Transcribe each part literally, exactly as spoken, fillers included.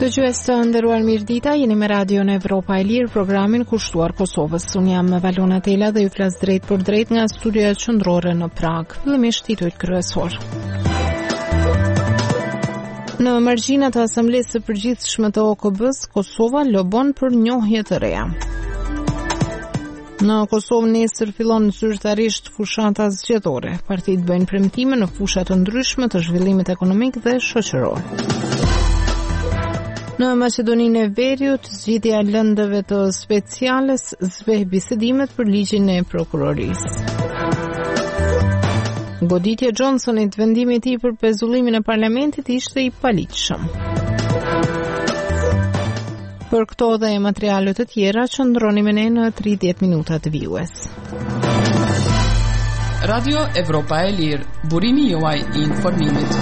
Dëgjues të nderuar, mirëdita, jeni me Radion Evropa e Lirë, programin kushtuar Kosovës. Unë jam me Valona Tela dhe ju flas drejt për drejt nga studioja qendrore në Prag. Fillimisht titujt kryesor. Në margjinat e Asamblesë së Përgjithshme të O K B-s, Kosova lobon për njohje të reja. Në Kosovë nesër fillon zyrtarisht fushata zgjedhore. Partitë bëjnë premtime në fusha të ndryshme të zhvillimit ekonomik dhe shoqëror. Në Maqedoninë e Veriut, zgjidhja e lëndëve të speciales zbeh bisedimet për ligjin e prokurorisë. Goditja Johnsonit, vendimi i tij për pezullimin e parlamentit ishte i paligjshëm. Për këto dhe materiale të tjera, qëndroni me ne në tridhjetë minuta të vijues. Radio Evropa e Lirë, burimi juaj i informimit.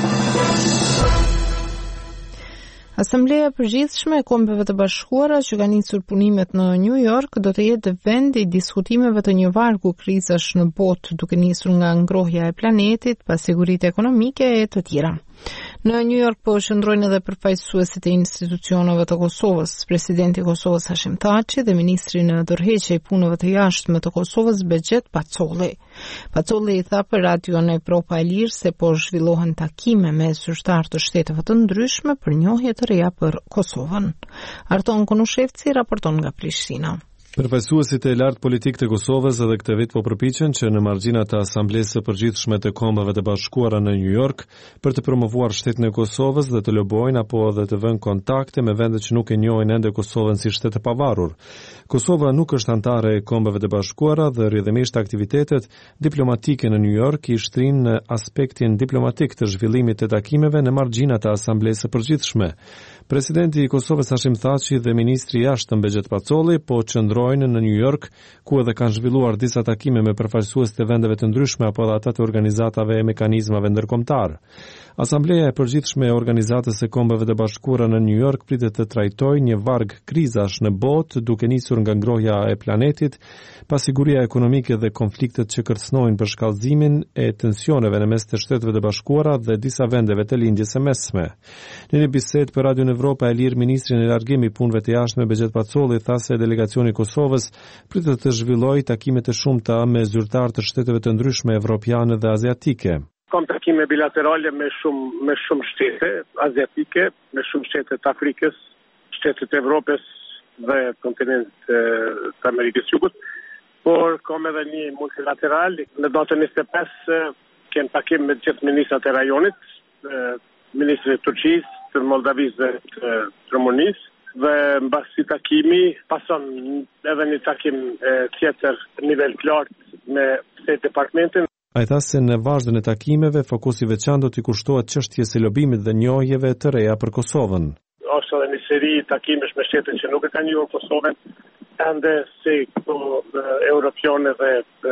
Asambleja Përgjithshme e Kombeve të Bashkuara që ka nisur punimet në New York do të jetë vend i diskutimeve të një vargu krizash në botë, duke nisur nga ngrohja e planetit, pasiguritë ekonomike e të tjera. Në New York po qëndrojnë edhe përfaqësuesit e institucioneve të Kosovës, presidenti i Kosovës Hashim Thaçi dhe ministri në tërheqje i punëve të jashtme të Kosovës Bexhet Pacolli. Pacolli i tha për Radion Evropa e Lirë se po zhvillohen takime me zyrtar të shteteve të ndryshme për njohje të reja për Kosovën. Arton Konushevci raporton nga Prishtina. Përfaqësuesit e lartë politik të Kosovës edhe këtë vit po përpiqen që në margjinat e Asamblesë së Përgjithshme të Kombeve të Bashkuara në New York për të promovuar shtetin e Kosovës dhe të lobojnë apo edhe të vënë kontakte me vende që nuk e njohin ende Kosovën si shtet të pavarur. Kosova nuk është anëtare e Kombeve të Bashkuara dhe rrjedhimisht aktivitetet diplomatike në New York i shtrinë në aspektin diplomatik të zhvillimit të takimeve në margjinat e Asamblesë së Përgjithshme. Presidenti i Kosovës Hashim Thaçi dhe ministri i jashtëm Bexhet Pacolli po qëndrojnë në New York, ku edhe kanë zhvilluar disa takime me përfaqësues të vendeve të ndryshme apo edhe ata të organizatave e mekanizmave ndërkombëtar. Asambleja e Përgjithshme e Organizatës së Kombeve të Bashkuara në New York pritet të trajtojë një varg krizash në botë, duke nisur nga ngrohja e planetit, pasiguria ekonomike dhe konfliktet që kërcënojnë për shkallëzimin e tensioneve në mes të Shteteve të Bashkuara dhe disa vendeve të lindjes së mesme. Në një bisedë për Radion Evropa e Lirë, ministri në largim i punëve të jashtme Bexhet Pacolli tha se delegacioni i Kosovës pritet të zhvillojë takime të shumta me zyrtar të shteteve të ndryshme evropiane dhe aziatike. Kam takime bilaterale me shumë me shumë shtete aziatike, me shumë shtete të Afrikës, shtete të Evropës dhe kontinentit të Amerikës së Jugut, por kam edhe një multilateral. Në datën njëzet e pesë kem takim me gjithë ministrat e rajonit, ministrin e Turqisë, të Moldavisë dhe të Rumanisë, dhe mbasi takimi pason edhe një takim tjetër nivel lartë me State Departmentin. Ai tha se në vazhdon e takimeve fokusi veçantë do t'i kushtohet çështjes së lobimit dhe njohjeve të reja për Kosovën. Është edhe një seri takimesh me shtete që nuk e kanë njohur Kosovën, ende si këto europiane dhe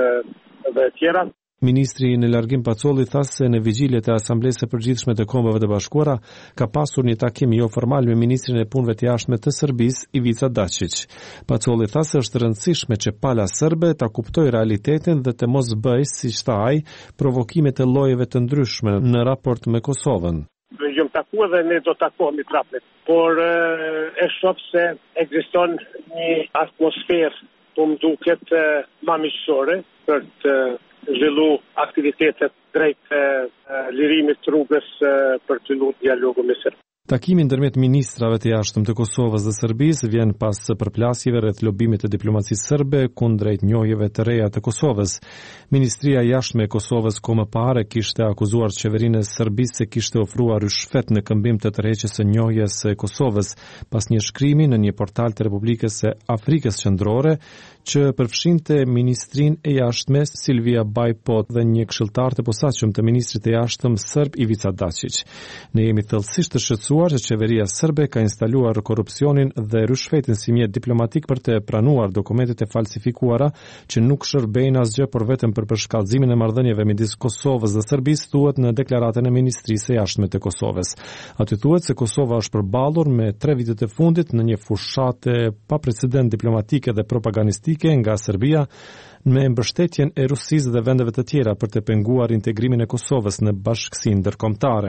dhe tjera. Ministri në largim Pacolli tha se në vigjiljet e Asamblesë së Përgjithshme të Kombeve të Bashkuara ka pasur një takim jo formal me ministrin e punëve të jashtme të Serbisë Ivica Dačić. Pacolli tha se është rëndësishme që pala serbe ta kuptojë realitetin dhe të mos bëjë, siç tha ai, provokime të llojeve të ndryshme në raport me Kosovën. Jam takuar dhe ne do të takohemi trapet, por e shoh se ekziston një atmosferë po më duket më miqësore për të zhvillu aktivitetet drejt e, e, lirimit të rrugës e, për të luajtur dialogu me Serbia. Takimi ndërmjet ministrave të jashtëm të Kosovës dhe Serbisë vjen pas përplasjeve rreth lobimit të diplomacisë serbe kundrejt njohjeve të reja të Kosovës. Ministria e jashtme e Kosovës kohë më parë kishte akuzuar qeverinë e Serbisë se kishte ofruar rishfet në këmbim të tërheqjes së njohjes së Kosovës pas një shkrimi në një portal të Republikës së Afrikës Qendrore që përfshinte ministrinë e jashtme Silvia Bajpot dhe një këshilltar të posaçëm të ministrit të jashtëm serb Ivica Dačić. Ne jemi thellësisht të shqetësuar që qeveria serbe ka instaluar korrupsionin dhe rishfetin si mjet diplomatik për të pranuar dokumentet e falsifikuara që nuk shërbejnë asgjë por vetëm për përshkallëzimin e marrëdhënieve midis Kosovës dhe Serbisë, thuhet në deklaratën e Ministrisë së Jashtme të Kosovës. Aty thuhet se Kosova është përballur me tre vitet e fundit në një fushate pa precedent diplomatike dhe propagandistike nga Serbia me mbështetjen e Rusisë dhe vendeve të tjera për të penguar integrimin e Kosovës në bashkësinë ndërkombëtare.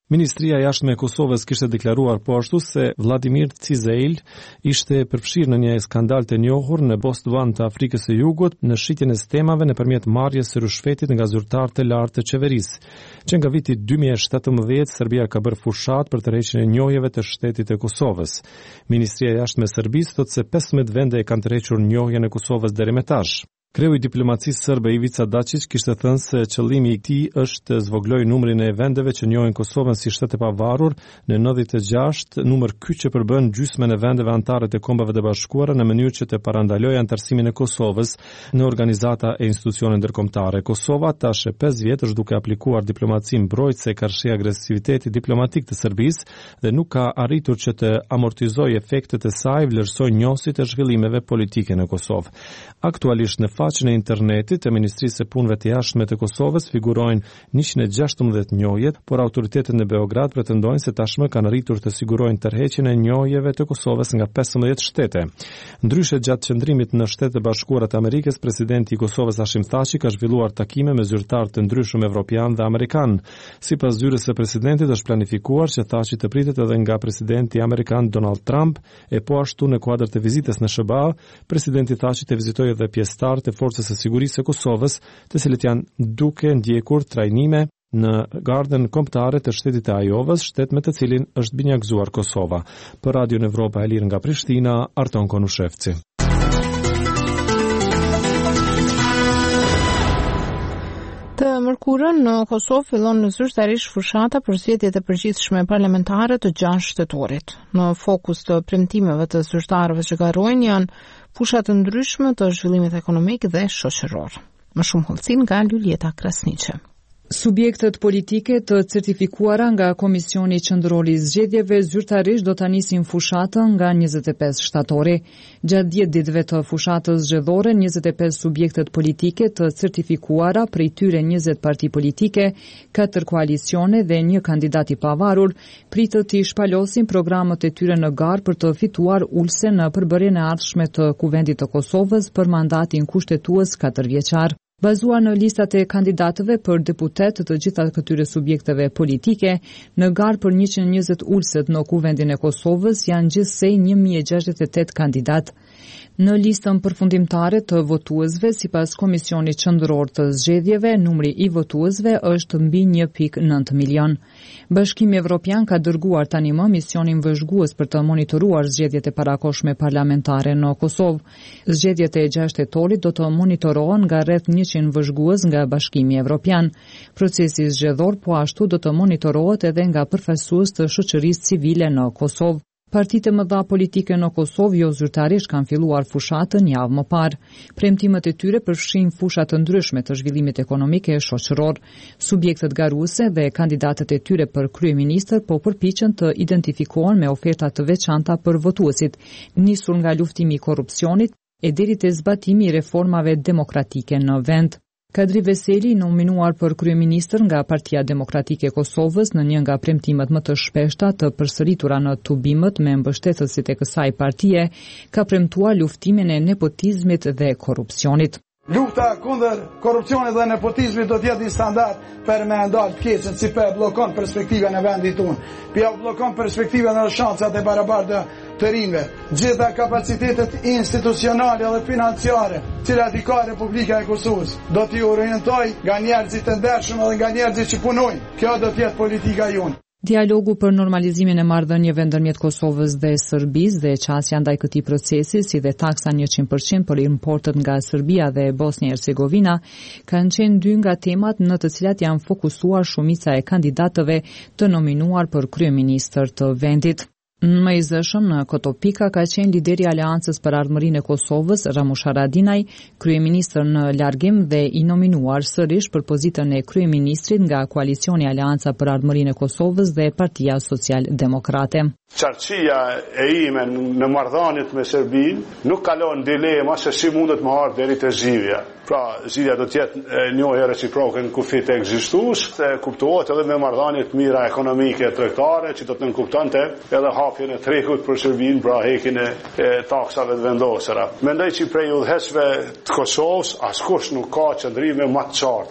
Ministria e Jashtme e Kosovës kishte deklaruar po ashtu se Vladimir Cizeil ishte përfshirë në një skandal të njohur në Botswana të Afrikës së Jugut në shitjen e stemave nëpërmjet marrjes së rishfetit nga zyrtarë të lartë të qeverisë. Që nga viti dy mijë e shtatëmbëdhjetë Serbia ka bërë fushat për tërheqjen e njohjeve të shtetit të Kosovës. Ministria e Jashtme e Serbisë thotë se pesëmbëdhjetë vende e kanë tërhequr njohjen e Kosovës deri më tash. Kreu i diplomacisë serbe Ivica Dačić kishte thënë se qëllimi i tij është të zvogëloj numrin e vendeve që njohin Kosovën si shtet e pavarur në nëntëdhjetë e gjashtë, numër ky që përbën gjysmën e vendeve anëtare të Kombeve të Bashkuara në mënyrë që të parandalojë anëtarësimin e Kosovës në organizata e institucione ndërkombëtare. Kosova tash e pesë vjet është duke aplikuar diplomacinë mbrojtëse e karshi agresiviteti diplomatik të Serbisë dhe nuk ka arritur që të amortizojë efektet e saj vlerësoj njohësit e zhvillimeve politike në Kosovë. Aktualisht në faqen e internetit e Ministrisë së Punëve të Jashtme të Kosovës figurojnë njëqind e gjashtëmbëdhjetë njohje, por autoritetet në Beograd pretendojnë se tashmë kanë arritur të sigurojnë tërheqjen e njohjeve të Kosovës nga pesëmbëdhjetë shtete. Ndryshe, gjatë qëndrimit në Shtetet e Bashkuara të Amerikës, presidenti i Kosovës Hashim Thaçi ka zhvilluar takime me zyrtarë të ndryshëm evropian dhe amerikan. Sipas zyrës së presidentit është planifikuar që Thaçi të pritet edhe nga presidenti amerikan Donald Trump, e po ashtu në kuadër të vizitës në SHBA, presidenti Thaçi të vizitojë edhe pjesëtarë të forcës së sigurisë së Kosovës, të cilët janë duke ndjekur trajnime në gardën kombëtare të shtetit të Ajovës, shtet me të cilin është binjakzuar Kosova. Për Radio Evropa e Lirë nga Prishtina, Arton Konushevci. Të mërkurën në Kosovë fillon në zyrtarisht fushata për zgjedhjet e përgjithshme parlamentare të gjashtë shtetorit. Në fokus të premtimeve të zyrtarëve që garojnë janë fusha të ndryshme të zhvillimit ekonomik dhe shoqëror. Më shumë hollësi nga Lulieta Krasniqe. Subjektet politike të certifikuara nga Komisioni Qendror i Zgjedhjeve zyrtarisht do ta nisin fushatën nga njëzet e pesë shtatori. Gjatë dhjetë ditëve të fushatës zgjedhore, njëzet e pesë subjektet politike të certifikuara, prej tyre njëzet parti politike, katër koalicione dhe një kandidat i pavarur, pritet të shpalosin programet e tyre në garë për të fituar ulse në përbërjen e ardhshme të Kuvendit të Kosovës për mandatin kushtetues katërvjeçar. Bazuar në listat e kandidatëve për deputet të gjitha këtyre subjekteve politike, në garë për njëqind e njëzet ulset në Kuvendin e Kosovës janë gjithsej një mijë e gjashtëdhjetë e tetë kandidat. Në listën përfundimtare të votuesve, sipas Komisionit Qendror të Zgjedhjeve, numri i votuesve është mbi një pikë nëntë milion. Bashkimi Evropian ka dërguar tani më misionin vëzhgues për të monitoruar zgjedhjet e parakohshme parlamentare në Kosovë. Zgjedhjet e gjashtë tetorit do të monitorohen nga rreth njëqind vëzhgues nga Bashkimi Evropian. Procesi zgjedhor po ashtu do të monitorohet edhe nga përfaqësues të shoqërisë civile në Kosovë. Partitë më dha politike në Kosovë jo zyrtarisht kanë filluar fushatën javë më parë. Premtimet e tyre përfshin fusha të ndryshme të zhvillimit ekonomik e shoqëror. Subjektet garuese dhe kandidatët e tyre për kryeministër po përpiqen të identifikohen me oferta të veçanta për votuesit, nisur nga luftimi i korrupsionit e deri te zbatimi i reformave demokratike në vend. Kadri Veseli, nominuar për kryeministër nga Partia Demokratike e Kosovës në një nga premtimet më të shpeshta të përsëritura në tubimet me mbështetësit e kësaj partie, ka premtuar luftimin e nepotizmit dhe korrupsionit. Lufta kundër korrupsionit dhe nepotizmit do të jetë një standard për me ndalë të keqen, si për bllokon perspektivën e vendit tonë, për bllokon perspektivën e shancat e barabarta të rinjve. Gjitha kapacitetet institucionale dhe financiare, cilat i ka Republika e Kosovës, do t'i orientoj nga njerëzit të ndershëm dhe nga njerëzit që punojnë. Kjo do të jetë politika jonë. Dialogu për normalizimin e marrëdhënieve ndërmjet Kosovës dhe Serbisë dhe çësia ndaj këtij procesi, si dhe taksa njëqind përqind për importet nga Serbia dhe Bosnia e Hercegovina, kanë qenë dy nga temat në të cilat janë fokusuar shumica e kandidatëve të nominuar për kryeministër të vendit. Më i zëshëm në këto pika ka qenë lideri i Aleancës për Ardhmërinë e Kosovës, Ramush Haradinaj, kryeministër në largim dhe i nominuar sërish për pozitën e kryeministrit nga koalicioni Aleanca për Ardhmërinë e Kosovës dhe Partia Social-Demokrate. Qartësia e ime në marrëdhëniet me Serbinë nuk kalon dilema se si mundet më ardhë deri te zgjidhja. Pra, zgjidhja do të jetë njohje reciproke në kufi të ekzistues, dhe kuptohet edhe me marrëdhënie të mira ekonomike tregtare, që do të nënkuptonte edhe hapjen e trekut për Serbinë, pra heqjen e taksave të vendosura. Mendoj që prej udhëheqësve të Kosovës askush nuk ka qëndrime më të qarta.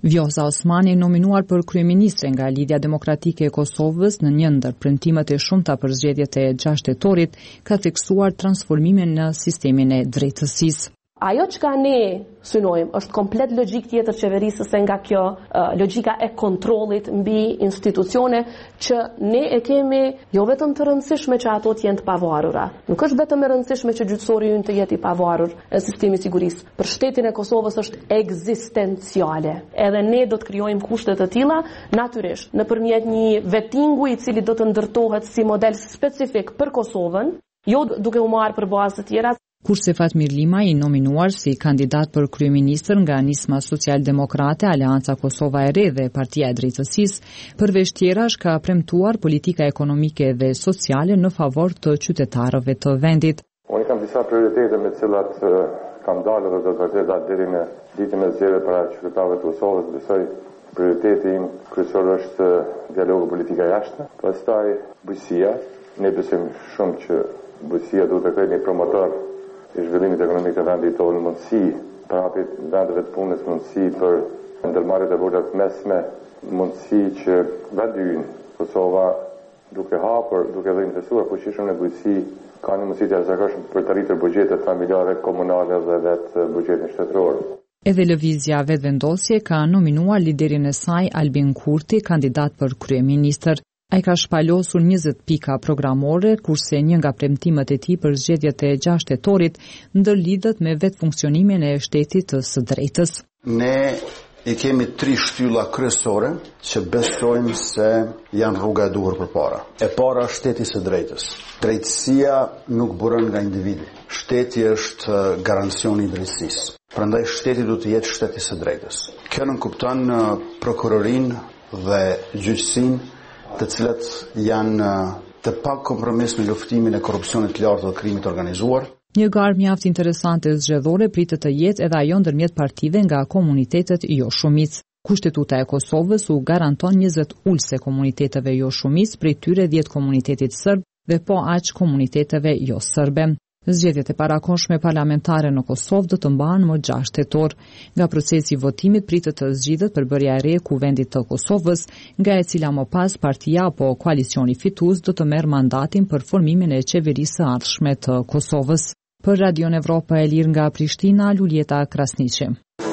Vjosa Osmani, nominuar për kryeministre nga Lidhja Demokratike e Kosovës në një ndër premtimet e shumta për zgjedhjet e gjashtë tetorit, ka theksuar transformimin në sistemin e drejtësisë. Ajo që ka ne synojmë është komplet logjik tjetër qeverisë se nga kjo uh, logjika e kontrollit mbi institucione që ne e kemi jo vetëm të rëndësishme që ato të jenë të pavarura. Nuk është vetëm e rëndësishme që gjyqësori ynë të jetë i pavarur e sistemi sigurisë. Për shtetin e Kosovës është ekzistenciale. Edhe ne do të krijojmë kushte të tilla natyrisht nëpërmjet një vettingu i cili do të ndërtohet si model specifik për Kosovën, jo duke u marrë për bazë të tjera. Kurse Fatmir Lima i nominuar si kandidat për kryeministër nga nisma socialdemokrate, Aleanca Kosova e Re dhe Partia e Drejtësisë, përveç tjerash ka premtuar politika ekonomike dhe sociale në favor të qytetarëve të vendit. Unë kam disa prioritete me cilat uh, kam dalë dhe do të vërtet deri në ditën e zgjedhjeve para qytetarëve të Kosovës. Besoj prioriteti im kryesor është dialogu politika jashtme, pastaj bujqësia. Ne besojmë shumë që bujqësia duhet të krejë një promotor i zhvillimit ekonomik të vendit tonë, mundësi për hapit vendeve të punës, mundësi për ndërmarrjet e vogla të mesme, mundësi që vendi ynë, Kosova, duke hapur, duke dhe investuar fuqishëm në bujqësi, ka një mundësi të jashtëzakonshme për të rritur buxhetet familjare, komunale dhe vetë buxhetin shtetëror. Edhe lëvizja vetëvendosje ka nominuar liderin e saj Albin Kurti, kandidat për kryeministër. Ai ka shpalosur njëzet pika programore, kurse një nga premtimet e tij për zgjedhjet e gjashtë tetorit ndërlidhet me vetë funksionimin e shtetit të së drejtës. Ne i kemi tri shtylla kryesore që besojmë se janë rruga e duhur përpara. E para është shteti i së drejtës. Drejtësia nuk buron nga individi. Shteti është garancioni i drejtësisë. Prandaj shteti duhet të jetë shteti i së drejtës. Kjo nënkupton prokurorinë dhe gjyqësinë, të cilat janë të pa kompromis në luftimin e korrupsionit të lartë dhe krimit organizuar. Një garë mjaft interesante zgjedhore pritet të jetë edhe ajo ndërmjet partive nga komunitetet jo shumicë. Kushtetuta e Kosovës u garanton njëzet ulse komuniteteve jo shumicë, prej tyre dhjetë komunitetit serb dhe po aq komuniteteve jo serbe. Zgjedhjet e parakohshme parlamentare në Kosovë do të mbahen më gjashtë tetor. Nga procesi i votimit pritet të zgjidhet përbërja e re e kuvendit të Kosovës, nga e cila më pas partia apo koalicioni fitues do të merr mandatin për formimin e qeverisë së ardhshme të Kosovës. Për Radion Evropa e Lirë nga Prishtina, Luljeta Krasniqi.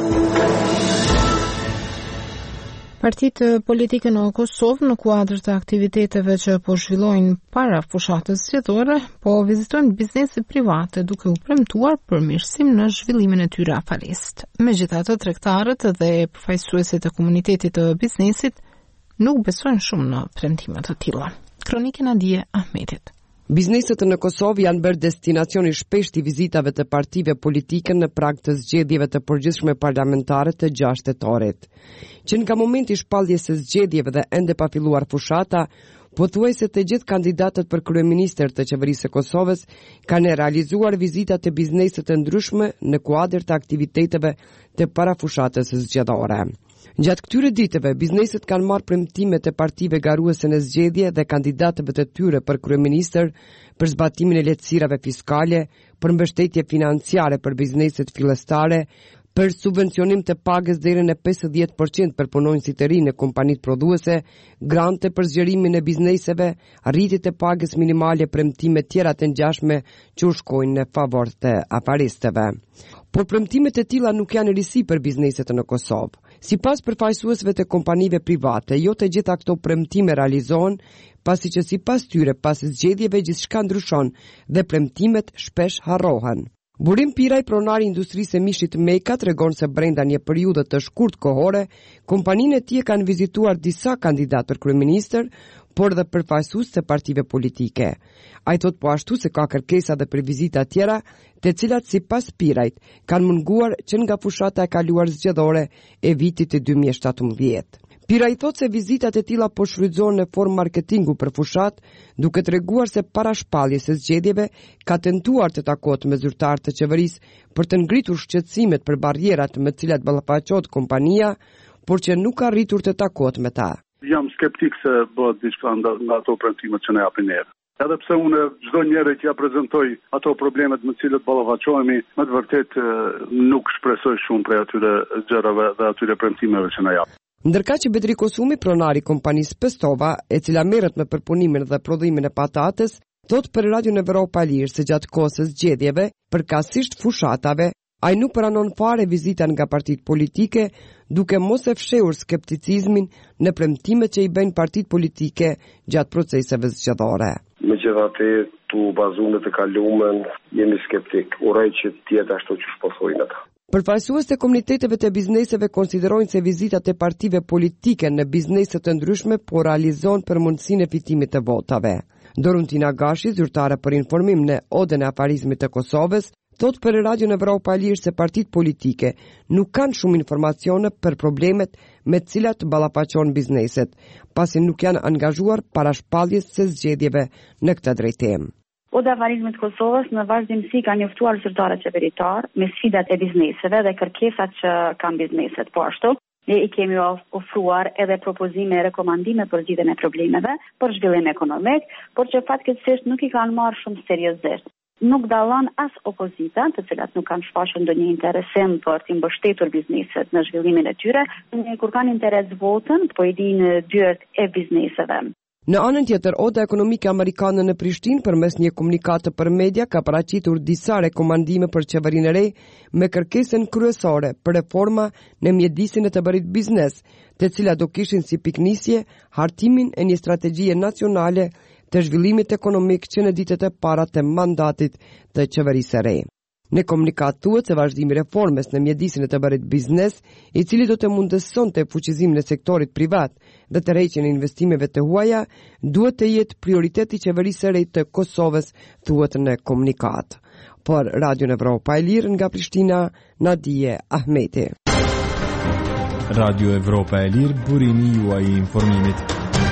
Partitë politike në Kosovë në kuadër të aktiviteteve që po zhvillojnë para fushatës zgjedhore, po vizitojnë biznese private duke u premtuar përmirësim në zhvillimin e tyre afarist. Megjithatë, tregtarët dhe përfaqësuesit e komunitetit të biznesit nuk besojnë shumë në premtime të tilla. Kronikën Adie Ahmetit. Bizneset në Kosovë janë bërë destinacion i shpeshtë i vizitave të partive politike në prag të zgjedhjeve të përgjithshme parlamentare të gjashtë tetorit. Që nga momenti i shpalljes së zgjedhjeve dhe ende pa filluar fushata, pothuajse të gjithë kandidatët për kryeministër të qeverisë së Kosovës kanë realizuar vizita të bizneset të ndryshme në kuadër të aktiviteteve të parafushatës së zgjedhore. Gjatë këtyre ditëve, bizneset kanë marrë premtimet e partive garuese në zgjedhje dhe kandidatëve të tyre për kryeministër për zbatimin e lehtësirave fiskale, për mbështetje financiare për bizneset fillestare, për subvencionim të pagës deri në pesëdhjetë përqind për punonjësit të rinj në kompanitë prodhuese, grante për zgjerimin e bizneseve, arritje të pagës minimale, premtime tjera të ngjashme që u shkojnë në favor të afaristëve. Por premtimet e tilla nuk janë risi për bizneset në Kosovë. Sipas përfaqësuesve të kompanive private, jo të gjitha këto premtime realizohen, pasi që sipas tyre pas zgjedhjeve gjithçka ndryshon dhe premtimet shpesh harrohen. Burim Piraj, pronari i industrisë e mishit Meka, tregon se brenda një periudhe të shkurt kohore, kompaninë e tij kanë vizituar disa kandidatë për kryeministër, por dhe përfaqësues të partive politike. Ai thot po ashtu se ka kërkesa dhe për vizita tjera, të cilat sipas Pirajt kanë munguar që nga fushata e kaluar zgjedhore e vitit të dy mijë e shtatëmbëdhjetë. Piraj thot se vizitat e tilla po shfrytëzohen në formë marketingu për fushat, duke treguar se para shpalljes së zgjedhjeve ka tentuar të takohet me zyrtarë të qeverisë për të ngritur shqetësimet për barrierat me të cilat ballafaqohet kompania, por që nuk ka arritur të takohet me ta. Jam skeptik se bëhet diçka nga ato premtimet që ne japin ne. Edhe pse unë çdo njeri që ja prezantoj ato problemet me të cilët ballafaqohemi, më të vërtetë nuk shpresoj shumë prej atyre gjërave dhe atyre premtimeve që na jap. Ndërka që Bedri Kosumi, pronari kompanisë Pestova, e cila merret me përpunimin dhe prodhimin e patates, thot për Radion Evropa e Lirë se gjatë kohës së zgjedhjeve, përkatësisht fushatave, ai nuk pranon fare vizita nga partitë politike, duke mos e fshehur skepticizmin në premtimet që i bëjnë partitë politike gjatë proceseve zgjedhore. Megjithatë, tu bazuar të kaluamën, jemi skeptik. Uroj që të jetë ashtu siç po thonë ata. Përfaqësues të komuniteteve të bizneseve konsiderojnë se vizitat e partive politike në biznese të ndryshme po realizon për mundësinë e fitimit të votave. Doruntina Gashi, zyrtare për informim në Odën e Afarizmit të Kosovës, thot për Radion Evropa e Lirë se partitë politike nuk kanë shumë informacione për problemet me të cilat ballafaqojnë bizneset, pasi nuk janë angazhuar para shpalljes së zgjedhjeve në këtë drejtim. Oda e Afarizmit të Kosovës në vazhdimsi ka njoftuar zyrtarët qeveritar me sfidat e bizneseve dhe kërkesat që kanë bizneset. Po ashtu, ne i kemi ofruar edhe propozime e rekomandime për zgjidhjen e problemeve, për zhvillim ekonomik, por që fatkeqësisht nuk i kanë marrë shumë seriozisht. Nuk dallon as opozita, të cilat nuk kanë shfaqur ndonjë interesim për të mbështetur bizneset në zhvillimin e tyre, kur kanë interes votën, po i dinë dyert e bizneseve. Në anën tjetër, Oda Ekonomike Amerikane në Prishtinë përmes një komunikate për media ka paraqitur disa rekomandime për qeverinë e re me kërkesën kryesore për reforma në mjedisin e të bërit biznes, të cilat do kishin si piknisje hartimin e një strategjie nacionale të zhvillimit ekonomik që në ditët e para të mandatit të qeverisë së re. Në komunikat thuhet se vazhdimi i reformës në mjedisin e të bërit biznes, i cili do të mundësonte fuqizimin e sektorit privat dhe tërheqjen e investimeve të huaja, duhet të jetë prioriteti i qeverisë së re të Kosovës, thuhet në komunikat. Për Radion Evropa e Lirë nga Prishtina, Nadije Ahmeti. Radio Evropa e Lirë, burimi juaj i informimit.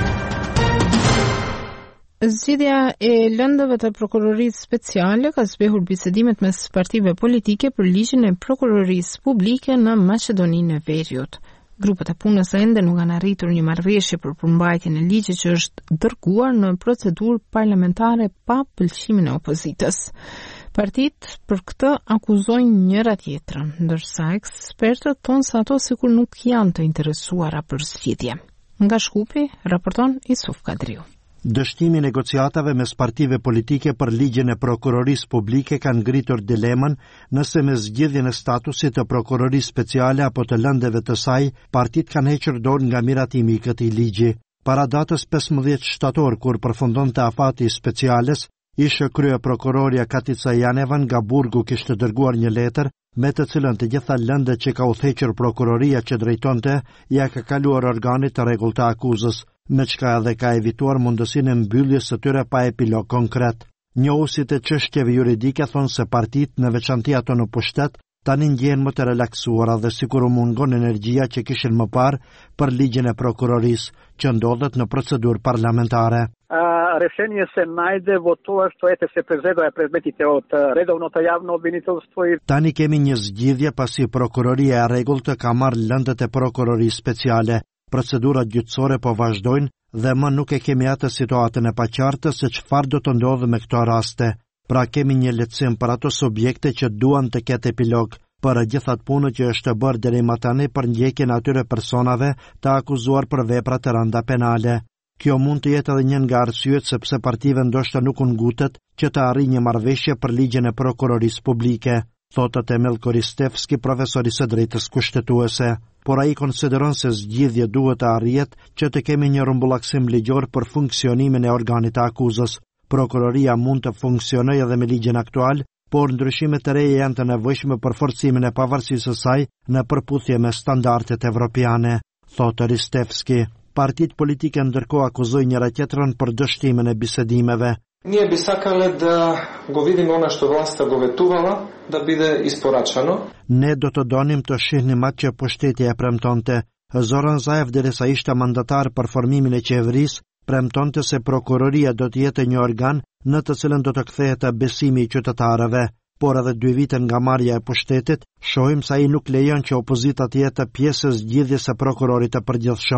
Zgjidhja e lëndëve të prokurorisë speciale ka zbehur bisedimet mes partive politike për ligjin e prokurorisë publike në Maqedoninë e Veriut. Grupet e punës ende nuk kanë arritur një marrëveshje për përmbajtjen e ligjit që është dërguar në procedurë parlamentare pa pëlqimin e opozitës. Partitë për këtë akuzojnë njëra tjetrën, ndërsa ekspertët thonë se ato sikur nuk janë të interesuara për zgjidhje. Nga Shkupi, raporton Isuf Kadriu. Dështimi negociatave mes partive politike për ligjin e prokurorisë publike kanë ngritur dilemën nëse me zgjidhjen e statusit të prokurorisë speciale apo të lëndeve të saj, partitë kanë hequr dorë nga miratimi i këtij ligji. Para datës pesëmbëdhjetë shtator, kur përfundonte afati i speciales, ish krye prokuroria Katica Janevan nga Burgu kishte dërguar një letër me të cilën të gjitha lëndet që ka udhëhequr prokuroria që drejtonte ja ka kaluar organit të rregull të akuzës, me çka edhe ka evituar mundësinë e mbylljes së tyre pa epilog konkret. Njohusit e çështjeve juridike thonë se partitë, në veçanti ato në pushtet, tani ndjehen më të relaksuara dhe sikur u mungon energjia që kishin më parë për ligjin e prokurorisë, që ndodhet në procedurë parlamentare. A, решение се најде во тоа што ете се презедува предметите од редовното јавно обвинителство. Tani kemi një zgjidhje pasi prokuroria e rregullt ka marrë lëndët e prokurorisë speciale. Procedurat gjyqësore po vazhdojnë dhe më nuk e kemi atë situatën e paqartë se çfarë do të ndodhë me këto raste. Pra kemi një lehtësim për ato subjekte që duan të ketë epilog për gjithat punët që është bërë deri më tani për ndjekjen atyre personave të akuzuar për vepra të rënda penale. Kjo mund të jetë edhe një nga arsyet sepse partive ndoshta nuk u ngutet që të arrijë një marrëveshje për ligjin e prokurorisë publike, thotë Emil Koristevski, profesor i së drejtës kushtetuese. Por ai konsideron se zgjidhja duhet të arrihet që të kemi një rrumbullaksim ligjor për funksionimin e organit të akuzës. Prokuroria mund të funksionojë edhe me ligjin aktual, por ndryshimet e reja janë të nevojshme për forcimin e pavarësisë së saj në përputhje me standardet evropiane, thotë Ristevski. Partitë politike ndërkohë akuzojnë njëra tjetrën për dështimin e bisedimeve. Ние би сакале да го видиме она што власта го ветувала, да биде испорачано. Ne do të donim të shihnim atë që pushtetja e premtonte. Zoran Zaev, derisa ishte mandatar për formimin e qeverisë, premtonte se prokuroria do të jetë një organ në të cilën do të kthehet besimi i qytetarëve. Por edhe dy vite nga marrja e pushtetit, shohim se ai nuk lejon që opozita të jetë pjesë e zgjidhjes së prokurorit të përgjithshëm.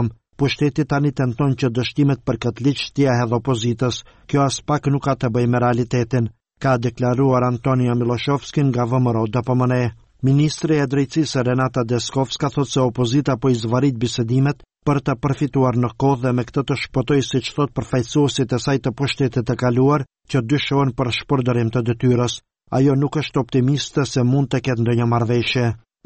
Pushteti tani tenton që dështimet për këtë ligj t'ia hedhë opozitës. Kjo as pak nuk ka të bëjë me realitetin, ka deklaruar Antonio Miloshovski nga V M R O D P M N E. Ministri e Drejtësisë Renata Deskovska thotë se opozita po i zvarit bisedimet për të përfituar në kohë dhe me këtë të shpotoj, siç thot përfaqësuesit e saj të pushtetit të kaluar, që dyshohen për shpërdorim të detyrës. Ajo nuk është optimiste se mund të ketë ndonjë marrëveshje.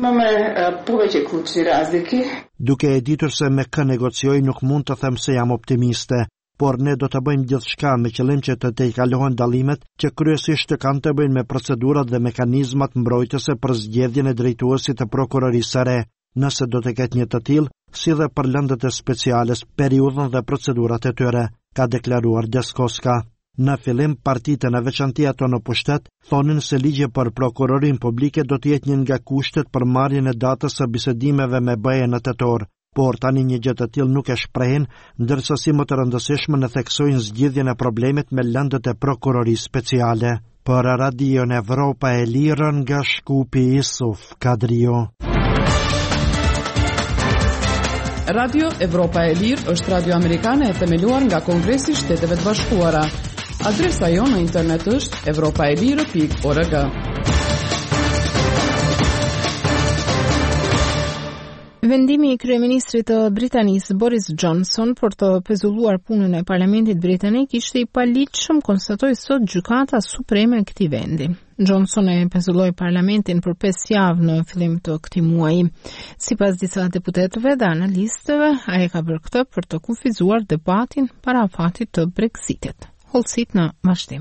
Duke e ditur se me kë negocioj, nuk mund të them se jam optimiste, por ne do të bëjmë gjithçka me qëllim që të tejkalohen dallimet që kryesisht kanë të bëjnë me procedurat dhe mekanizmat mbrojtëse për zgjedhjen e drejtuesit të prokurorisë së re, nëse do të ketë një të tillë, si dhe për lëndët e speciales, periudhën dhe procedurat e tyre, ka deklaruar Deskovska. Në fillim, partitë në veçanti ato në pushtet thonin se ligji për prokurorin publike do të jetë një nga kushtet për marrjen e datës së bisedimeve me B E në tetor, por tani një gjë të tillë nuk e shprehin, ndërsa si më të rëndësishme në theksojnë zgjidhjen e problemit me lëndët e prokurorisë speciale. Për Radion Evropa e Lirë nga Shkupi, Isuf Kadrio. Radio Evropa e Lirë është radio amerikane e themeluar nga Kongresi i Shteteve të Bashkuara. Adresa jonë në internet është evropaelire pikë org. Vendimi i kryeministrit të Britanisë Boris Johnson për të pezulluar punën e Parlamentit britanik ishte i paligjshëm, konstatoi sot Gjykata Supreme e këtij vendi. Johnson e pezulloi Parlamentin për pesë javë në fillim të këtij muaji. Sipas disa deputetëve dhe analistëve, ai ka bërë këtë për të kufizuar debatin para afatit të Brexitit. Holsit në vazhdim.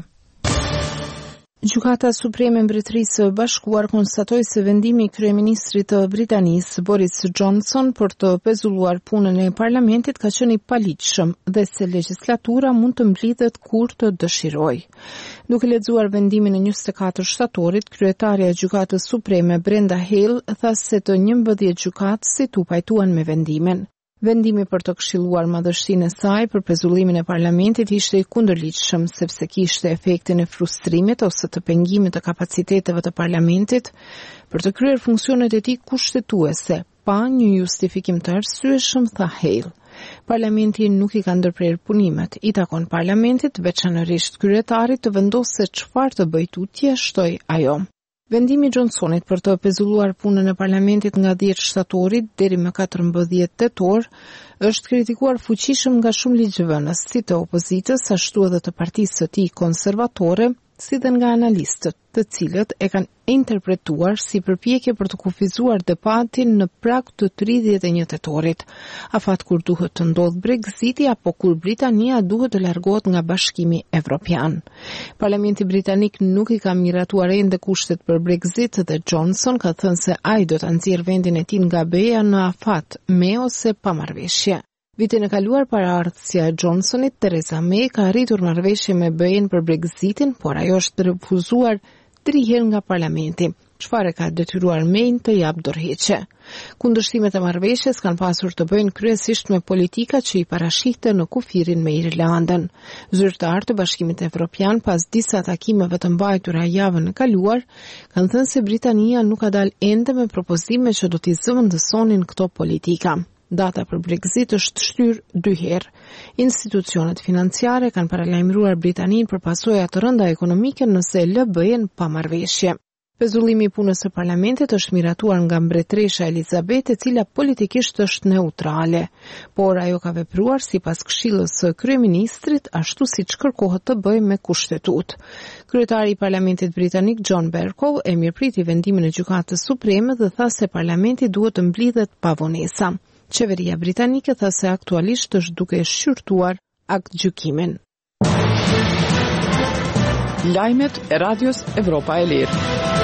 Gjykata Supreme e Mbretërisë së Bashkuar konstatoi se vendimi i kryeministrit të Britanisë Boris Johnson për të pezulluar punën e Parlamentit ka qenë i paligjshëm dhe se legjislatura mund të mblidhet kur të dëshirojë. Duke lexuar vendimin e njëzet e katër shtatorit, kryetaria e Gjykatës Supreme Brenda Hale tha se të njëmbëdhjetë gjykatësit u pajtuan me vendimin. Vendimi për të këshilluar madhështinë e saj për pezullimin e Parlamentit ishte i kundërligjshëm sepse kishte efektin e frustrimit ose të pengimit të kapaciteteve të Parlamentit për të kryer funksionet e tij kushtetuese, pa një justifikim të arsyeshëm, tha Hale. Parlamenti nuk i ka ndërprer punimet, i takon Parlamentit, veçanërisht kryetarit, të vendosë se çfarë të bëjë tutje, shtoi ajo. Vendimi Johnsonit për të pezulluar punën e Parlamentit nga dhjetë shtatorit deri më katërmbëdhjetë tetor është kritikuar fuqishëm nga shumë ligjvënës, si të opozitës, ashtu edhe të partisë së tij konservatore, si dhe nga analistët, të cilët e kanë interpretuar si përpjekje për të kufizuar debatin në prag të tridhjetë e një tetorit, afat kur duhet të ndodhë Brexiti apo kur Britania duhet të largohet nga Bashkimi Evropian. Parlamenti britanik nuk i ka miratuar ende kushtet për Brexit dhe Johnson ka thënë se ai do ta nxjerrë vendin e tij nga B E-ja në afat me ose pa marrëveshje. Vitin e kaluar paraardhësja e Johnsonit, Theresa May, ka arritur marrëveshje me B E-n për Brexitin, por ajo është refuzuar tri herë nga Parlamenti, çfarë ka detyruar May të japë dorëheqje. Kundërshtimet e marrëveshjes kanë pasur të bëjnë kryesisht me politika që i parashihte në kufirin me Irlandën. Zyrtarë të Bashkimit Evropian, pas disa takimeve të mbajtura javën e kaluar, kanë thënë se Britania nuk ka dalë ende me propozime që do t'i zëvendësonin këto politika. Data për Brexit është shtyr dy herë. Institucionet financiare kanë paralajmëruar Britaninë për pasoja të rënda ekonomike nëse e lë B E-n pa marrëveshje. Pezullimi i punës së Parlamentit është miratuar nga mbretëresha Elizabeth, e cila politikisht është neutrale, por ajo ka vepruar sipas këshillës së kryeministrit, ashtu siç kërkohet të bëjë me kushtetut. Kryetari i Parlamentit britanik John Bercow e mirëpriti vendimin e Gjykatës Supreme dhe tha se Parlamenti duhet të mblidhet pa vonesa. Qeveria britanike tha se aktualisht është duke shqyrtuar aktgjykimin. Lajmet e Radios Evropa e Lirë.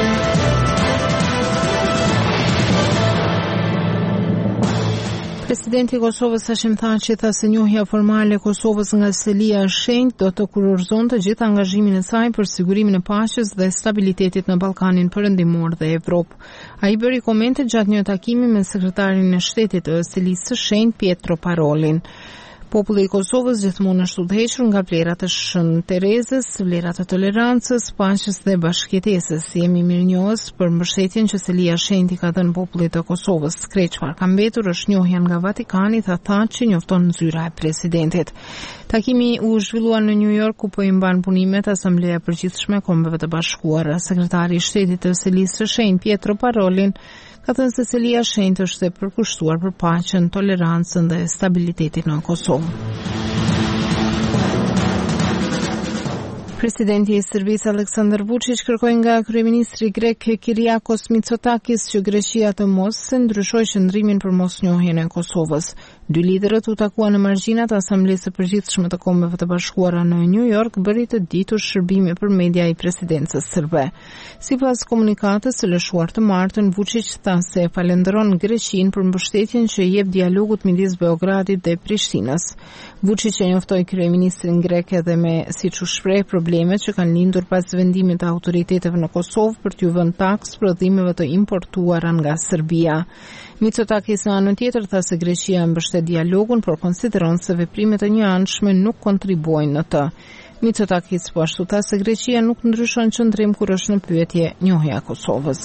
Presidenti i Kosovës Hashim Thaçi tha se njohja formale e Kosovës nga Selia e shenjtë do të kurorëzonte gjithë angazhimin e saj për sigurimin e paqes dhe stabilitetit në Ballkanin Perëndimor dhe Evropë. Ai bëri komente gjatë një takimi me sekretarin e shtetit të Selisë së shenjtë Pietro Parolin. Populli i Kosovës gjithmonë është udhëhequr nga vlerat e Shën Terezës, vlerat e tolerancës, paqes dhe bashkëjetesës. Jemi mirënjohës për mbështetjen që Selia Shenti ka dhënë popullit të Kosovës. Krejt çfarë ka mbetur është njohja nga Vatikani, tha tha që njofton nzyra e presidentit. Takimi u zhvillua në New York ku po i mban punimet Asambleja e Përgjithshme e Kombeve të Bashkuara. Sekretari i Shtetit të Selisë së Shenjtë, Pietro Parolin, ka thënë se Selia Shenjtë është e përkushtuar për paqen, tolerancën dhe stabilitetin në Kosovë. Presidenti i Serbisë Aleksandar Vučić kërkoi nga kryeministri grek Kyriakos Mitsotakis që Greqia të mos se ndryshojë qëndrimin për mosnjohjen e Kosovës. Dy liderët u takuan në margjinat e Asamblesë së Përgjithshme të Kombeve të Bashkuara në New York, bëri të ditur shërbimi për media i presidencës serbe. Sipas komunikatës së lëshuar të martën, Vučić tha se falenderon Greqinë për mbështetjen që i jep dialogut midis Beogradit dhe Prishtinës. Vučić e njoftoi kryeministrin grek edhe me, siç u shpreh, problemet që kanë lindur pas vendimit të autoriteteve në Kosovë për t'ju vënë taks prodhimeve të importuara nga Serbia. Mitsotakis në anën tjetër tha se Greqia mbështet dialogun, por konsideron se veprimet e njëanshme nuk kontribuojnë në të. Mitsotakis po ashtu tha se Greqia nuk ndryshon qëndrim kur është në pyetje njohja e Kosovës.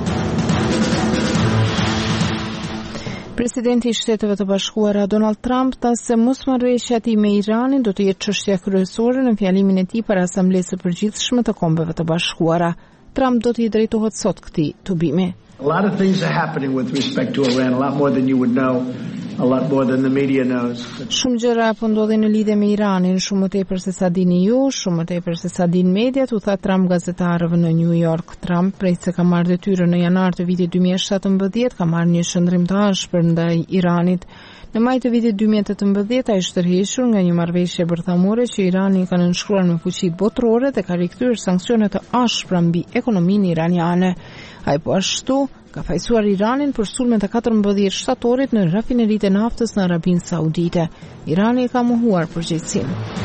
Presidenti i Shteteve të Bashkuara Donald Trump tha se mosmarrëveshja e tij me Iranin do të jetë çështja kryesore në fjalimin e tij para Asamblesë së Përgjithshme të Kombeve të Bashkuara. Trump do t'i drejtohet sot këtij tubimi. A lot of things are happening with respect to Iran, a lot more than you would know, a lot more than the media knows. Shumë gjëra po ndodhin në lidhje me Iranin, shumë më tepër se sa dini ju, shumë më tepër se sa din mediat, u tha Trump gazetarëve në New York. Trump, prej se ka marrë detyrën në janar të vitit dy mijë e shtatëmbëdhjetë, ka marrë një shëndrim të ashpër ndaj Iranit. Në maj të vitit dy mijë e tetëmbëdhjetë ai është tërhequr nga një marrëveshje bërthamore që Irani ka nënshkruar me fuqitë botërore dhe ka rikthyer sanksionet të ashpra mbi ekonominë iraniane. Ai po ashtu ka fajsuar Iranin për sulmet e katërmbëdhjetë shtatorit në rafineritë e naftës në Arabinë Saudite. Irani ka mohuar përgjegjësinë.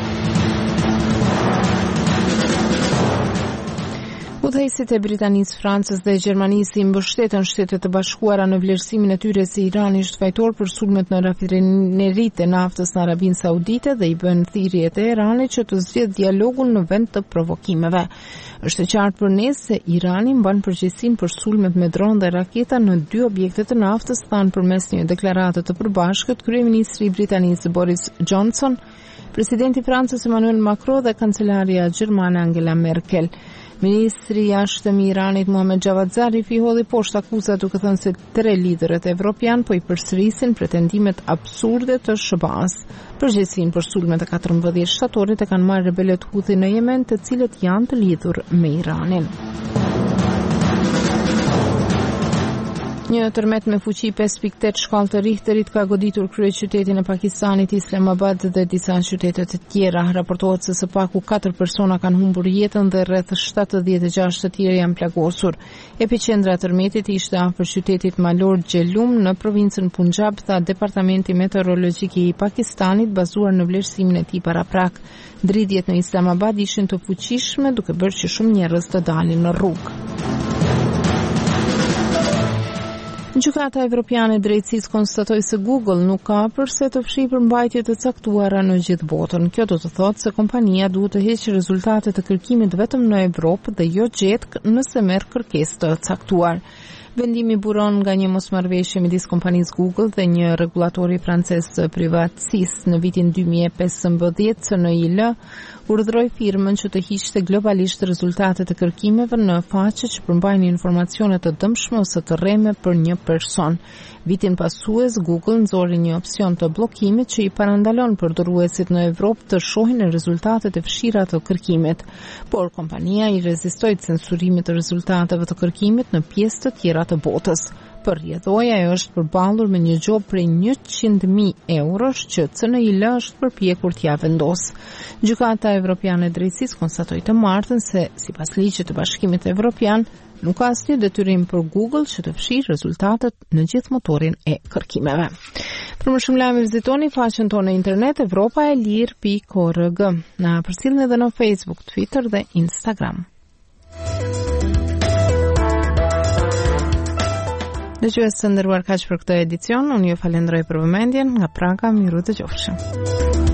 Udhëheqësit e Britanisë, Francës dhe Gjermanisë i mbështetën Shtetet të Bashkuara në vlerësimin e tyre se Irani është fajtor për sulmet në rafineritë e naftës në Arabinë Saudite dhe i bën thirrje Teheranit që të zgjidhë dialogun në vend të provokimeve. Është e qartë për ne se Irani mban përgjegjësinë për sulmet me dronë dhe raketa në dy objekte të naftës, thanë përmes një deklarate të përbashkët kryeministri i Britanisë Boris Johnson, presidenti i Francës Emmanuel Macron dhe kancelaria gjermane Angela Merkel. Ministri i jashtëm i Iranit Mohammad Javad Zarif i hodhi poshtë akuzat duke thënë se tre liderët evropian po i përsërisin pretendimet absurde të S B A-s. Përgjegjësinë për sulmet e katërmbëdhjetë shtatorit e kanë marrë rebelët Houthi në Yemen, të cilët janë të lidhur me Iranin. Një tërmet me fuqi pesë pikë tetë shkallë të Richterit ka goditur kryeqytetin e Pakistanit Islamabad dhe disa qytete të tjera. Raportohet se së paku katër persona kanë humbur jetën dhe rreth shtatëdhjetë e gjashtë të tjerë janë plagosur. Epicendra e tërmetit ishte afër qytetit Malor Jhelum në provincën Punjab, tha Departamenti Meteorologjik i Pakistanit, bazuar në vlerësimin e tij paraprak. Dridhjet në Islamabad ishin të fuqishme, duke bërë që shumë njerëz të dalin në rrugë. Gjykata Evropiane e Drejtësisë konstatoi se Google nuk ka përse të fshijë përmbajtje të caktuara në gjithë botën. Kjo do të thotë se kompania duhet të heqë rezultatet e kërkimit vetëm në Evropë dhe jo gjetk nëse merr kërkesë të caktuar. Vendimi buron nga një mosmarrëveshje midis kompanisë Google dhe një rregullatori francez të privatësisë. Në vitin dy mijë e pesëmbëdhjetë C N I L urdhëroi firmën që të hiqte globalisht rezultatet e kërkimeve në faqe që përmbajnë informacione të dëmshme ose të rreme për një person. Vitin pasues, Google nxori një opsion të bllokimit që i parandalon përdoruesit në Evropë të shohin rezultatet e fshira të kërkimit, por kompania i rezistoi censurimit të rezultateve të kërkimit në pjesë të tjera të botës. Për rrjedhoi ajo është përballur me një gjobë prej njëqind mijë eurosh që C N I L është përpjekur t'ia vendosë. Gjykata Evropiane e Drejtësisë konstatoi të martën se sipas ligjit të Bashkimit Evropian nuk ka asnjë detyrim për Google që të fshijë rezultatet në gjithë motorin e kërkimeve. Për më shumë lajme vizitoni faqen tonë në internet evropa e lirë pikë org. Na përcjellni edhe në Facebook, Twitter dhe Instagram. Dëgjues të nderuar, kaq për këtë edicion. Unë ju falenderoj për vëmendjen. Nga Praga, miru dëgjofshim.